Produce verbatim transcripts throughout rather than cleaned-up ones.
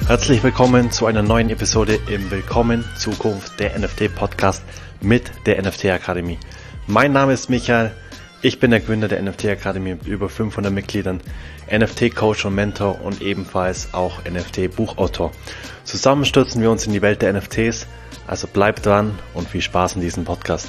Herzlich willkommen zu einer neuen Episode im Willkommen Zukunft der N F T Podcast mit der N F T Akademie. Mein Name ist Michael, ich bin der Gründer der N F T Akademie mit über fünfhundert Mitgliedern, N F T Coach und Mentor und ebenfalls auch N F T Buchautor. Zusammen stürzen wir uns in die Welt der N F Ts, also bleibt dran und viel Spaß in diesem Podcast.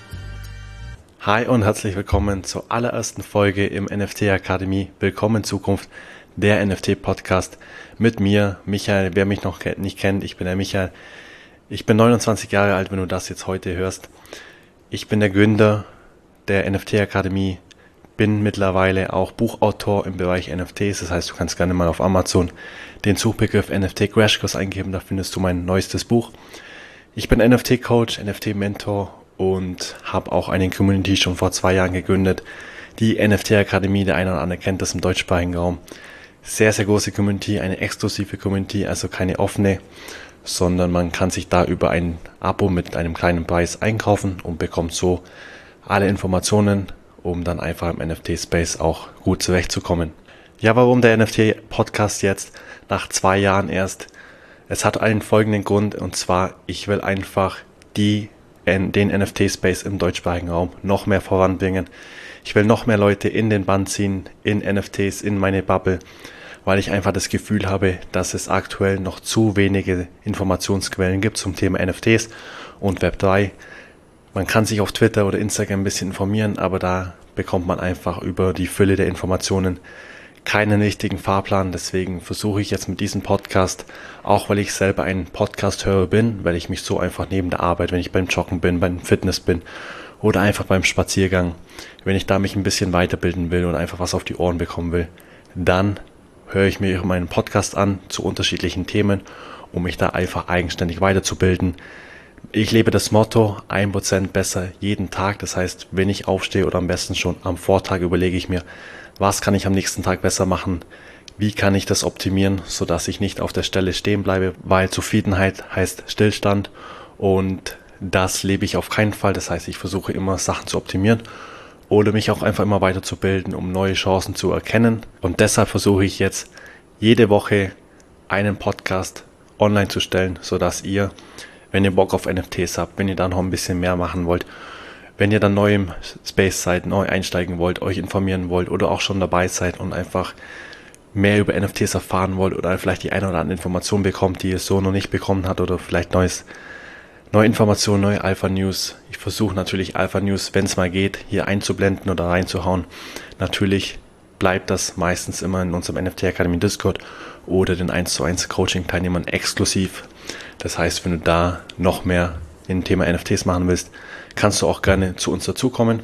Hi und herzlich willkommen zur allerersten Folge im N F T Akademie Willkommen Zukunft der N F T Podcast mit mir, Michael. Wer mich noch nicht kennt, ich bin der Michael. Ich bin neunundzwanzig Jahre alt, wenn du das jetzt heute hörst. Ich bin der Gründer der N F T Akademie, bin mittlerweile auch Buchautor im Bereich N F Ts. Das heißt, du kannst gerne mal auf Amazon den Suchbegriff N F T Crashkurs eingeben, da findest du mein neuestes Buch. Ich bin N F T Coach, N F T Mentor und habe auch eine Community schon vor zwei Jahren gegründet. Die N F T Akademie, der eine oder andere kennt das im deutschsprachigen Raum. Sehr, sehr große Community, eine exklusive Community, also keine offene, sondern man kann sich da über ein Abo mit einem kleinen Preis einkaufen und bekommt so alle Informationen, um dann einfach im N F T-Space auch gut zurechtzukommen. Ja, warum der N F T-Podcast jetzt nach zwei Jahren erst? Es hat einen folgenden Grund, und zwar, ich will einfach die, den N F T-Space im deutschsprachigen Raum noch mehr voranbringen. Ich will noch mehr Leute in den Bann ziehen, in N F Ts, in meine Bubble, weil ich einfach das Gefühl habe, dass es aktuell noch zu wenige Informationsquellen gibt zum Thema N F Ts und Web drei. Man kann sich auf Twitter oder Instagram ein bisschen informieren, aber da bekommt man einfach über die Fülle der Informationen keinen richtigen Fahrplan. Deswegen versuche ich jetzt mit diesem Podcast, auch weil ich selber ein Podcast-Hörer bin, weil ich mich so einfach neben der Arbeit, wenn ich beim Joggen bin, beim Fitness bin oder einfach beim Spaziergang, wenn ich da mich ein bisschen weiterbilden will und einfach was auf die Ohren bekommen will, dann höre ich mir meinen Podcast an zu unterschiedlichen Themen, um mich da einfach eigenständig weiterzubilden. Ich lebe das Motto, ein Prozent besser jeden Tag. Das heißt, wenn ich aufstehe oder am besten schon am Vortag überlege ich mir, was kann ich am nächsten Tag besser machen, wie kann ich das optimieren, sodass ich nicht auf der Stelle stehen bleibe, weil Zufriedenheit heißt Stillstand und das lebe ich auf keinen Fall. Das heißt, ich versuche immer Sachen zu optimieren oder mich auch einfach immer weiterzubilden, um neue Chancen zu erkennen. Und deshalb versuche ich jetzt jede Woche einen Podcast online zu stellen, sodass ihr, wenn ihr Bock auf N F Ts habt, wenn ihr dann noch ein bisschen mehr machen wollt, wenn ihr dann neu im Space seid, neu einsteigen wollt, euch informieren wollt oder auch schon dabei seid und einfach mehr über N F Ts erfahren wollt oder vielleicht die eine oder andere Information bekommt, die ihr so noch nicht bekommen habt oder vielleicht neues Neue Informationen, neue Alpha-News. Ich versuche natürlich Alpha-News, wenn es mal geht, hier einzublenden oder reinzuhauen. Natürlich bleibt das meistens immer in unserem N F T Akademie Discord oder den eins zu eins Coaching-Teilnehmern exklusiv. Das heißt, wenn du da noch mehr im Thema N F Ts machen willst, kannst du auch gerne zu uns dazukommen.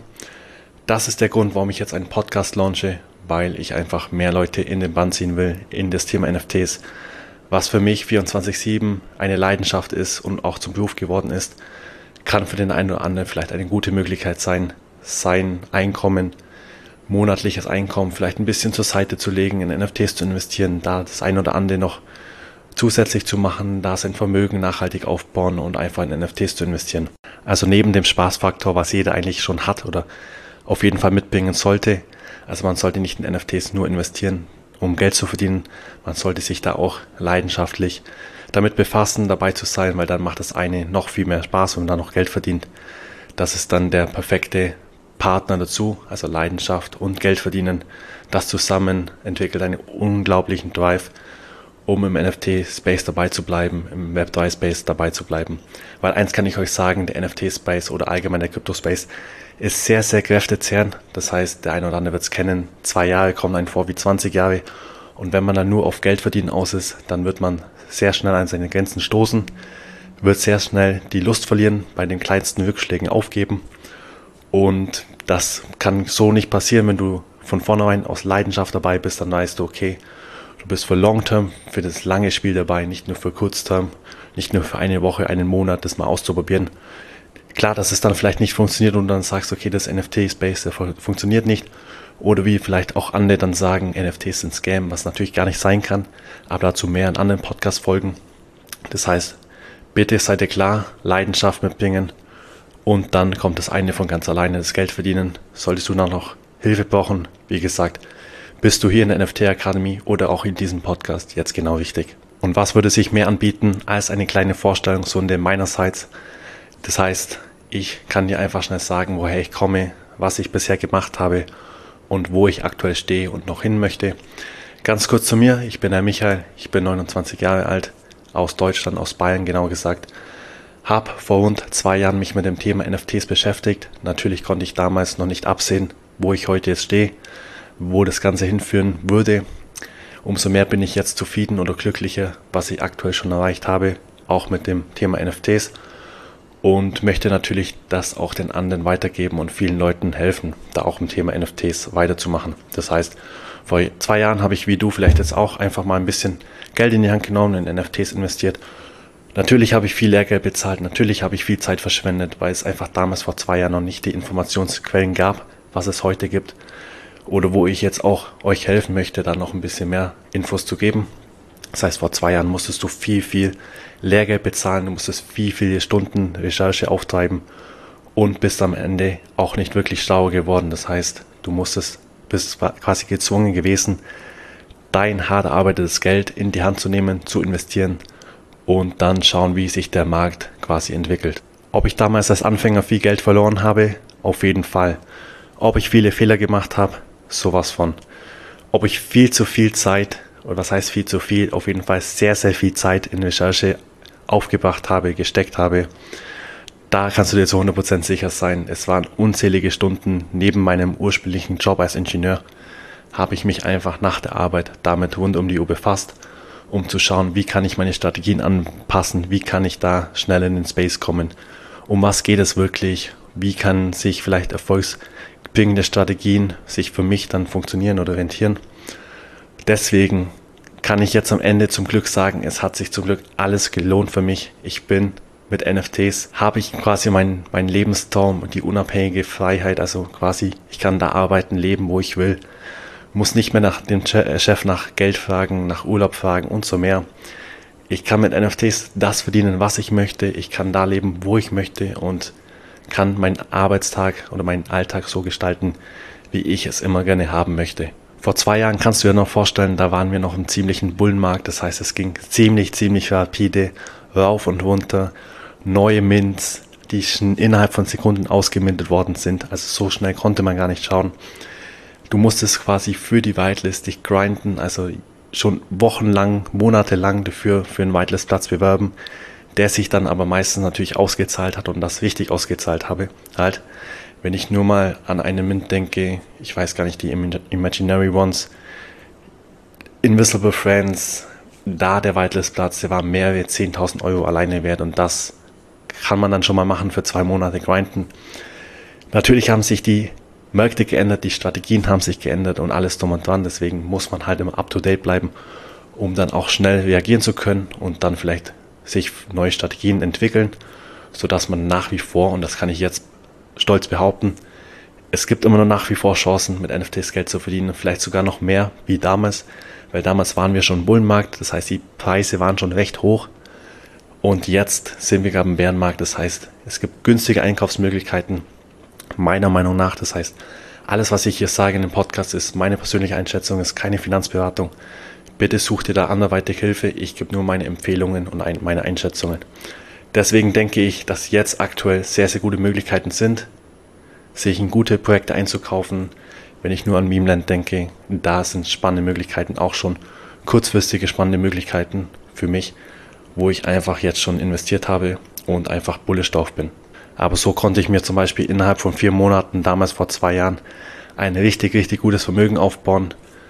Das ist der Grund, warum ich jetzt einen Podcast launche, weil ich einfach mehr Leute in den Bann ziehen will, in das Thema N F Ts. Was für mich vierundzwanzig sieben eine Leidenschaft ist und auch zum Beruf geworden ist, kann für den einen oder anderen vielleicht eine gute Möglichkeit sein, sein Einkommen, monatliches Einkommen vielleicht ein bisschen zur Seite zu legen, in N F Ts zu investieren, da das ein oder andere noch zusätzlich zu machen, da sein Vermögen nachhaltig aufbauen und einfach in N F Ts zu investieren. Also neben dem Spaßfaktor, was jeder eigentlich schon hat oder auf jeden Fall mitbringen sollte, also man sollte nicht in N F Ts nur investieren, um Geld zu verdienen. Man sollte sich da auch leidenschaftlich damit befassen, dabei zu sein, weil dann macht das eine noch viel mehr Spaß, wenn man da noch Geld verdient. Das ist dann der perfekte Partner dazu, also Leidenschaft und Geld verdienen. Das zusammen entwickelt einen unglaublichen Drive, um im N F T-Space dabei zu bleiben, im Web drei Space dabei zu bleiben. Weil eins kann ich euch sagen, der N F T-Space oder allgemein der Crypto-Space ist sehr, sehr kräftezehrend. Das heißt, der eine oder andere wird es kennen, zwei Jahre kommen einem vor wie zwanzig Jahre. Und wenn man dann nur auf Geld verdienen aus ist, dann wird man sehr schnell an seine Grenzen stoßen, wird sehr schnell die Lust verlieren, bei den kleinsten Rückschlägen aufgeben. Und das kann so nicht passieren, wenn du von vornherein aus Leidenschaft dabei bist, dann weißt du, okay, du bist für Long-Term, für das lange Spiel dabei, nicht nur für Kurz-Term, nicht nur für eine Woche, einen Monat, das mal auszuprobieren. Klar, dass es dann vielleicht nicht funktioniert und dann sagst, okay, das N F T-Space, der funktioniert nicht. Oder wie vielleicht auch andere dann sagen, N F Ts sind Scam, was natürlich gar nicht sein kann. Aber dazu mehr in anderen Podcast-Folgen. Das heißt, bitte seid ihr klar, Leidenschaft mitbringen und dann kommt das eine von ganz alleine, das Geld verdienen. Solltest du dann noch Hilfe brauchen, wie gesagt, bist du hier in der N F T Akademie oder auch in diesem Podcast jetzt genau richtig. Und was würde sich mehr anbieten als eine kleine Vorstellungsrunde meinerseits? Das heißt, ich kann dir einfach schnell sagen, woher ich komme, was ich bisher gemacht habe und wo ich aktuell stehe und noch hin möchte. Ganz kurz zu mir, ich bin der Michael, ich bin neunundzwanzig Jahre alt, aus Deutschland, aus Bayern genauer gesagt. Habe vor rund zwei Jahren mich mit dem Thema N F Ts beschäftigt. Natürlich konnte ich damals noch nicht absehen, wo ich heute jetzt stehe, wo das Ganze hinführen würde. Umso mehr bin ich jetzt zufrieden oder glücklicher, was ich aktuell schon erreicht habe, auch mit dem Thema N F Ts. Und möchte natürlich das auch den anderen weitergeben und vielen Leuten helfen, da auch im Thema N F Ts weiterzumachen. Das heißt, vor zwei Jahren habe ich wie du vielleicht jetzt auch einfach mal ein bisschen Geld in die Hand genommen und in N F Ts investiert. Natürlich habe ich viel Lehrgeld bezahlt, natürlich habe ich viel Zeit verschwendet, weil es einfach damals vor zwei Jahren noch nicht die Informationsquellen gab, was es heute gibt. Oder wo ich jetzt auch euch helfen möchte, da noch ein bisschen mehr Infos zu geben. Das heißt, vor zwei Jahren musstest du viel, viel Lehrgeld bezahlen, du musstest viel, viele Stunden Recherche auftreiben und bist am Ende auch nicht wirklich schlauer geworden. Das heißt, du musstest, bist quasi gezwungen gewesen, dein hart erarbeitetes Geld in die Hand zu nehmen, zu investieren und dann schauen, wie sich der Markt quasi entwickelt. Ob ich damals als Anfänger viel Geld verloren habe? Auf jeden Fall. Ob ich viele Fehler gemacht habe? Sowas von. Ob ich viel zu viel Zeit, oder was heißt viel zu viel? Auf jeden Fall sehr, sehr viel Zeit in Recherche aufgebracht habe, gesteckt habe. Da kannst du dir zu hundert Prozent sicher sein. Es waren unzählige Stunden neben meinem ursprünglichen Job als Ingenieur, habe ich mich einfach nach der Arbeit damit rund um die Uhr befasst, um zu schauen, wie kann ich meine Strategien anpassen, wie kann ich da schnell in den Space kommen, um was geht es wirklich, wie kann sich vielleicht erfolgsbringende Strategien sich für mich dann funktionieren oder rentieren. Deswegen kann ich jetzt am Ende zum Glück sagen, es hat sich zum Glück alles gelohnt für mich. Ich bin mit N F Ts, habe ich quasi meinen mein Lebenstraum und die unabhängige Freiheit, also quasi ich kann da arbeiten, leben, wo ich will. Muss nicht mehr nach dem Chef nach Geld fragen, nach Urlaub fragen und so mehr. Ich kann mit N F Ts das verdienen, was ich möchte. Ich kann da leben, wo ich möchte und kann meinen Arbeitstag oder meinen Alltag so gestalten, wie ich es immer gerne haben möchte. Vor zwei Jahren kannst du dir noch vorstellen, da waren wir noch im ziemlichen Bullenmarkt. Das heißt, es ging ziemlich, ziemlich rapide rauf und runter. Neue Mints, die schon innerhalb von Sekunden ausgemintet worden sind. Also so schnell konnte man gar nicht schauen. Du musstest quasi für die Whitelist dich grinden, also schon wochenlang, monatelang dafür für einen Whitelist-Platz bewerben, der sich dann aber meistens natürlich ausgezahlt hat und das richtig ausgezahlt habe. Halt, wenn ich nur mal an eine Mint denke, ich weiß gar nicht, die Imaginary Ones, Invisible Friends, da der Whitelist-Platz, der war mehrere zehntausend Euro alleine wert und das kann man dann schon mal machen für zwei Monate grinden. Natürlich haben sich die Märkte geändert, die Strategien haben sich geändert und alles drum und dran. Deswegen muss man halt immer up-to-date bleiben, um dann auch schnell reagieren zu können und dann vielleicht sich neue Strategien entwickeln, sodass man nach wie vor, und das kann ich jetzt stolz behaupten, es gibt immer noch nach wie vor Chancen, mit N F Ts Geld zu verdienen, vielleicht sogar noch mehr wie damals, weil damals waren wir schon im Bullenmarkt, das heißt, die Preise waren schon recht hoch und jetzt sind wir gerade im Bärenmarkt, das heißt, es gibt günstige Einkaufsmöglichkeiten, meiner Meinung nach. Das heißt, alles, was ich hier sage in dem Podcast, ist meine persönliche Einschätzung, ist keine Finanzberatung. Bitte such dir da anderweitig Hilfe. Ich gebe nur meine Empfehlungen und ein, meine Einschätzungen. Deswegen denke ich, dass jetzt aktuell sehr, sehr gute Möglichkeiten sind, sich in gute Projekte einzukaufen. Wenn ich nur an Memeland denke, da sind spannende Möglichkeiten, auch schon kurzfristige spannende Möglichkeiten für mich, wo ich einfach jetzt schon investiert habe und einfach bullish drauf bin. Aber so konnte ich mir zum Beispiel innerhalb von vier Monaten, damals vor zwei Jahren, ein richtig, richtig gutes Vermögen aufbauen.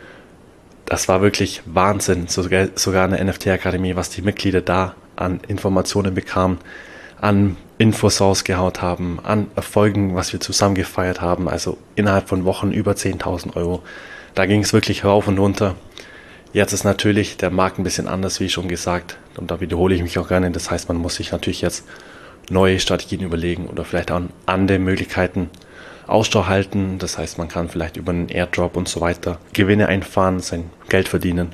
Das war wirklich Wahnsinn, sogar, sogar eine N F T-Akademie, was die Mitglieder da an Informationen bekamen, an Infos rausgehaut haben, an Erfolgen, was wir zusammen gefeiert haben. Also innerhalb von Wochen über zehntausend Euro. Da ging es wirklich rauf und runter. Jetzt ist natürlich der Markt ein bisschen anders, wie schon gesagt. Und da wiederhole ich mich auch gerne. Das heißt, man muss sich natürlich jetzt neue Strategien überlegen oder vielleicht auch andere Möglichkeiten Ausschau halten. Das heißt, man kann vielleicht über einen Airdrop und so weiter Gewinne einfahren, sein Geld verdienen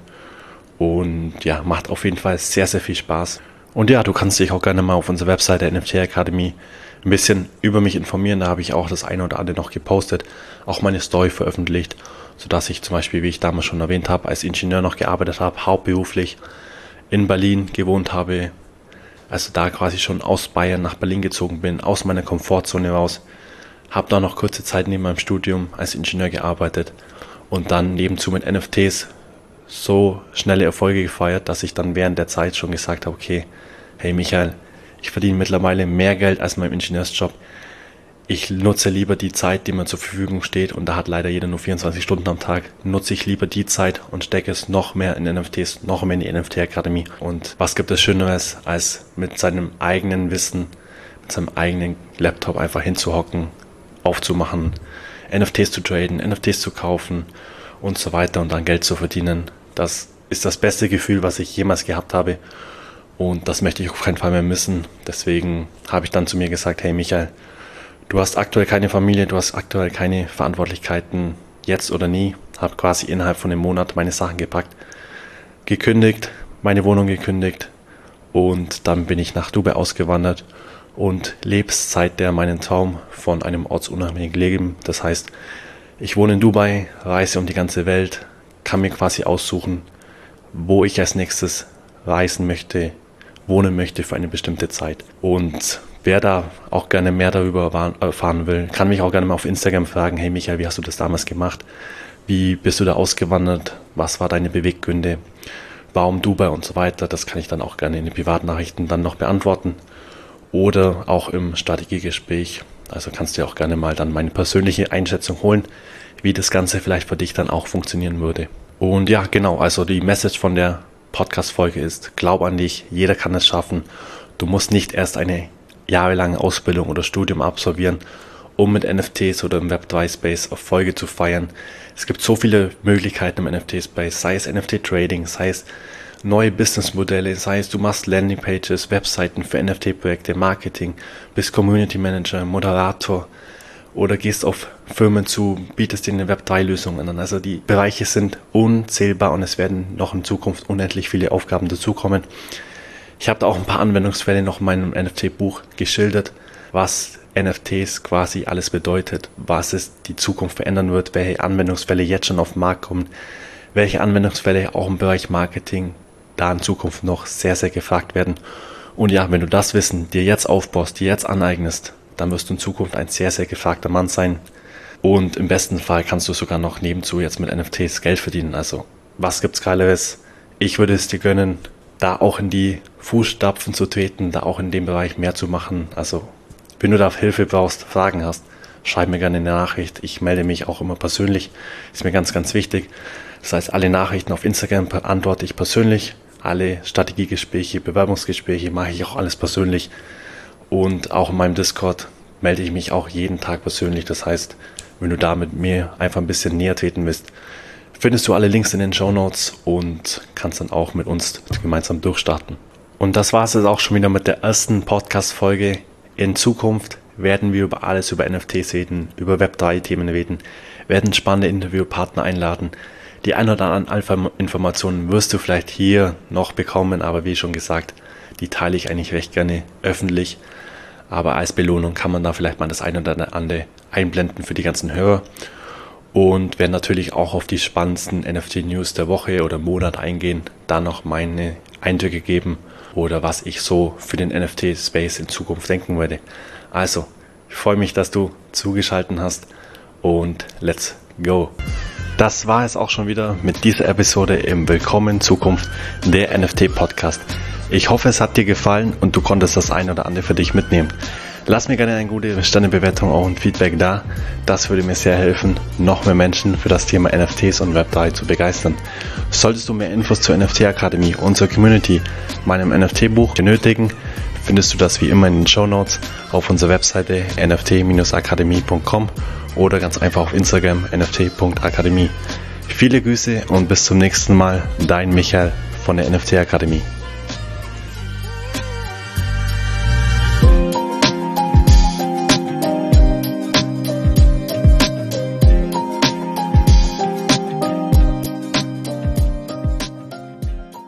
und ja, macht auf jeden Fall sehr, sehr viel Spaß. Und ja, du kannst dich auch gerne mal auf unserer Webseite N F T Academy ein bisschen über mich informieren. Da habe ich auch das eine oder andere noch gepostet, auch meine Story veröffentlicht, sodass ich zum Beispiel, wie ich damals schon erwähnt habe, als Ingenieur noch gearbeitet habe, hauptberuflich in Berlin gewohnt habe, also da quasi schon aus Bayern nach Berlin gezogen bin, aus meiner Komfortzone raus, habe da noch kurze Zeit neben meinem Studium als Ingenieur gearbeitet und dann nebenzu mit N F Ts so schnelle Erfolge gefeiert, dass ich dann während der Zeit schon gesagt habe, okay, hey Michael, ich verdiene mittlerweile mehr Geld als mein Ingenieursjob. Ich nutze lieber die Zeit, die mir zur Verfügung steht, und da hat leider jeder nur vierundzwanzig Stunden am Tag, nutze ich lieber die Zeit und stecke es noch mehr in N F Ts, noch mehr in die N F T-Akademie. Und was gibt es Schöneres, als mit seinem eigenen Wissen, mit seinem eigenen Laptop einfach hinzuhocken, aufzumachen, N F Ts zu traden, N F Ts zu kaufen und so weiter und dann Geld zu verdienen. Das ist das beste Gefühl, was ich jemals gehabt habe, und das möchte ich auf keinen Fall mehr missen. Deswegen habe ich dann zu mir gesagt, hey Michael, du hast aktuell keine Familie, du hast aktuell keine Verantwortlichkeiten, jetzt oder nie. Habe quasi innerhalb von einem Monat meine Sachen gepackt, gekündigt, meine Wohnung gekündigt, und dann bin ich nach Dubai ausgewandert und lebe seither meinen Traum von einem ortsunabhängigen Leben. Das heißt, ich wohne in Dubai, reise um die ganze Welt, kann mir quasi aussuchen, wo ich als nächstes reisen möchte, wohnen möchte für eine bestimmte Zeit. Und wer da auch gerne mehr darüber erfahren will, kann mich auch gerne mal auf Instagram fragen, hey Michael, wie hast du das damals gemacht? Wie bist du da ausgewandert? Was war deine Beweggründe? Warum Dubai und so weiter? Das kann ich dann auch gerne in den Privatnachrichten dann noch beantworten. Oder auch im Strategiegespräch. Also kannst du auch gerne mal dann meine persönliche Einschätzung holen, wie das Ganze vielleicht für dich dann auch funktionieren würde. Und ja, genau, also die Message von der Podcast-Folge ist, glaub an dich, jeder kann es schaffen. Du musst nicht erst eine jahrelange Ausbildung oder Studium absolvieren, um mit N F Ts oder im Web drei Space Erfolge zu feiern. Es gibt so viele Möglichkeiten im N F T Space, sei es N F T Trading, sei es neue Businessmodelle, sei es du machst Landingpages, Webseiten für N F T-Projekte, Marketing, bist Community Manager, Moderator oder gehst auf Firmen zu, bietest ihnen Web drei Lösungen an. Also die Bereiche sind unzählbar und es werden noch in Zukunft unendlich viele Aufgaben dazukommen. Ich habe da auch ein paar Anwendungsfälle noch in meinem N F T-Buch geschildert, was N F Ts quasi alles bedeutet, was es die Zukunft verändern wird, welche Anwendungsfälle jetzt schon auf den Markt kommen, welche Anwendungsfälle auch im Bereich Marketing da in Zukunft noch sehr, sehr gefragt werden. Und ja, wenn du das Wissen dir jetzt aufbaust, dir jetzt aneignest, dann wirst du in Zukunft ein sehr, sehr gefragter Mann sein. Und im besten Fall kannst du sogar noch nebenzu jetzt mit N F Ts Geld verdienen. Also, was gibt's Geileres? Ich würde es dir gönnen, da auch in die Fußstapfen zu treten, da auch in dem Bereich mehr zu machen. Also, wenn du da Hilfe brauchst, Fragen hast, schreib mir gerne eine Nachricht. Ich melde mich auch immer persönlich. Ist mir ganz, ganz wichtig. Das heißt, alle Nachrichten auf Instagram beantworte ich persönlich. Alle Strategiegespräche, Bewerbungsgespräche mache ich auch alles persönlich. Und auch in meinem Discord melde ich mich auch jeden Tag persönlich. Das heißt, wenn du da mit mir einfach ein bisschen näher treten willst, findest du alle Links in den Shownotes und kannst dann auch mit uns gemeinsam durchstarten. Und das war es jetzt auch schon wieder mit der ersten Podcast-Folge. In Zukunft werden wir über alles über N F Ts reden, über Web drei Themen reden, werden spannende Interviewpartner einladen. Die ein oder anderen Alpha-Informationen wirst du vielleicht hier noch bekommen, aber wie schon gesagt, die teile ich eigentlich recht gerne öffentlich. Aber als Belohnung kann man da vielleicht mal das ein oder andere einblenden für die ganzen Hörer. Und werden natürlich auch auf die spannendsten N F T-News der Woche oder Monat eingehen, da noch meine Eindrücke geben oder was ich so für den N F T-Space in Zukunft denken werde. Also, ich freue mich, dass du zugeschaltet hast und let's go! Das war es auch schon wieder mit dieser Episode im Willkommen in Zukunft, der N F T-Podcast. Ich hoffe, es hat dir gefallen und du konntest das ein oder andere für dich mitnehmen. Lass mir gerne eine gute Sternebewertung auch und Feedback da. Das würde mir sehr helfen, noch mehr Menschen für das Thema N F Ts und Web drei zu begeistern. Solltest du mehr Infos zur N F T-Akademie, unserer Community, meinem N F T-Buch benötigen, findest du das wie immer in den Shownotes auf unserer Webseite n f t dash akademie punkt com oder ganz einfach auf Instagram n f t punkt akademie. Viele Grüße und bis zum nächsten Mal, dein Michael von der N F T-Akademie.